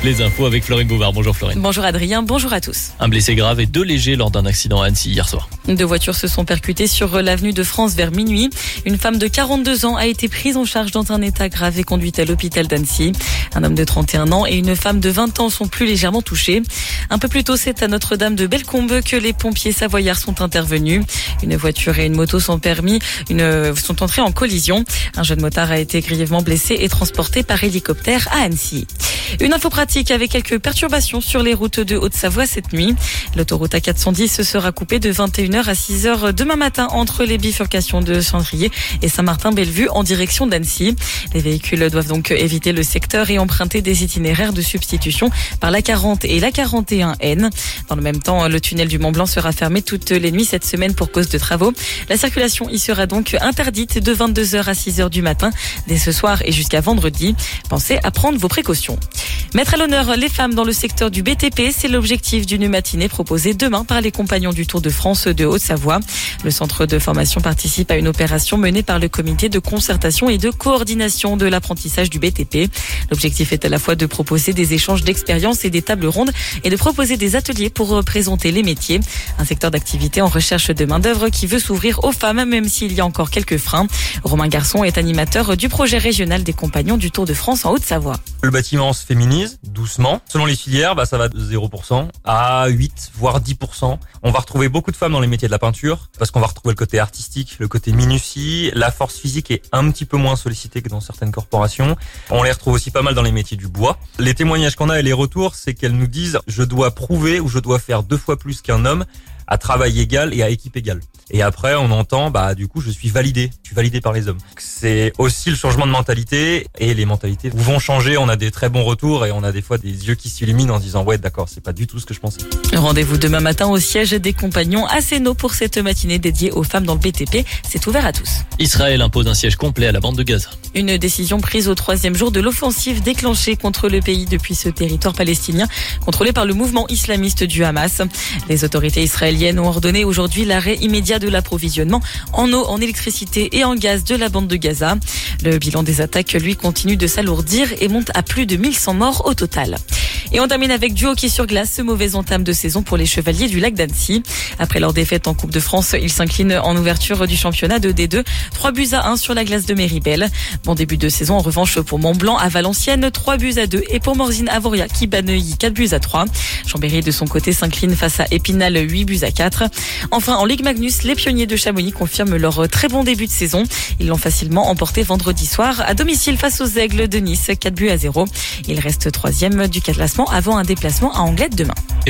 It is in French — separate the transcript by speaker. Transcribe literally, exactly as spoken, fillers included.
Speaker 1: Les infos avec Florine Bouvard. Bonjour Florine.
Speaker 2: Bonjour Adrien, bonjour à tous.
Speaker 1: Un blessé grave et deux légers lors d'un accident à Annecy hier soir.
Speaker 2: Deux voitures se sont percutées sur l'avenue de France vers minuit. Une femme de quarante-deux ans a été prise en charge dans un état grave et conduite à l'hôpital d'Annecy. Un homme de trente et un ans et une femme de vingt ans sont plus légèrement touchés. Un peu plus tôt, c'est à Notre-Dame de Bellecombe que les pompiers savoyards sont intervenus. Une voiture et une moto sont permis, une, sont entrées en collision. Un jeune motard a été grièvement blessé et transporté par hélicoptère à Annecy. Une info pratique avec quelques perturbations sur les routes de Haute-Savoie cette nuit. L'autoroute A quatre cent dix sera coupée de vingt et une heures à six heures demain matin entre les bifurcations de Cendrier et Saint-Martin-Bellevue en direction d'Annecy. Les véhicules doivent donc éviter le secteur et emprunter des itinéraires de substitution par la quarante et la quarante et un N. Dans le même temps, le tunnel du Mont-Blanc sera fermé toutes les nuits cette semaine pour cause de travaux. La circulation y sera donc interdite de vingt-deux heures à six heures du matin dès ce soir et jusqu'à vendredi. Pensez à prendre vos précautions. Mettre à l'honneur les femmes dans le secteur du B T P, c'est l'objectif d'une matinée proposée demain par les compagnons du Tour de France de Haute-Savoie. Le centre de formation participe à une opération menée par le comité de concertation et de coordination de l'apprentissage du B T P. L'objectif est à la fois de proposer des échanges d'expériences et des tables rondes et de proposer des ateliers pour présenter les métiers. Un secteur d'activité en recherche de main-d'œuvre qui veut s'ouvrir aux femmes, même s'il y a encore quelques freins. Romain Garçon est animateur du projet régional des compagnons du Tour de France en Haute-Savoie.
Speaker 3: Le bâtiment se féminise doucement. Selon les filières, bah, ça va de zéro pour cent à huit, voire dix pour cent. On va retrouver beaucoup de femmes dans les métiers de la peinture parce qu'on va retrouver le côté artistique, le côté minutie. La force physique est un petit peu moins sollicitée que dans certaines corporations. On les retrouve aussi pas mal dans les métiers du bois. Les témoignages qu'on a et les retours, c'est qu'elles nous disent « je dois prouver ou je dois faire deux fois plus qu'un homme à travail égal et à équipe égale ». Et après, on entend, bah, du coup, je suis validé. Je suis validé par les hommes. C'est aussi le changement de mentalité et les mentalités vont changer. On a des très bons retours et on a des fois des yeux qui s'illuminent en disant, ouais, d'accord, c'est pas du tout ce que je pensais.
Speaker 2: Rendez-vous demain matin au siège des compagnons à Sénaux pour cette matinée dédiée aux femmes dans le B T P. C'est ouvert à tous.
Speaker 1: Israël impose un siège complet à la bande de Gaza.
Speaker 2: Une décision prise au troisième jour de l'offensive déclenchée contre le pays depuis ce territoire palestinien contrôlé par le mouvement islamiste du Hamas. Les autorités israéliennes ont ordonné aujourd'hui l'arrêt immédiat de l'approvisionnement en eau, en électricité et en gaz de la bande de Gaza. Le bilan des attaques, lui, continue de s'alourdir et monte à plus de mille cent morts au total. Et on termine avec du hockey sur glace, ce mauvais entame de saison pour les Chevaliers du Lac d'Annecy. Après leur défaite en Coupe de France, ils s'inclinent en ouverture du championnat de D deux, trois buts à un sur la glace de Méribel. Bon début de saison en revanche pour Mont-Blanc à Valenciennes, trois buts à deux et pour Morzine Avoria qui bat Neuilly, quatre buts à trois. Chambéry de son côté s'incline face à Épinal, huit buts à quatre. Enfin en Ligue Magnus, les pionniers de Chamonix confirment leur très bon début de saison. Ils l'ont facilement emporté vendredi soir à domicile face aux Aigles de Nice, quatre buts à zéro. Ils restent troisième du classement avant un déplacement à Anglet demain.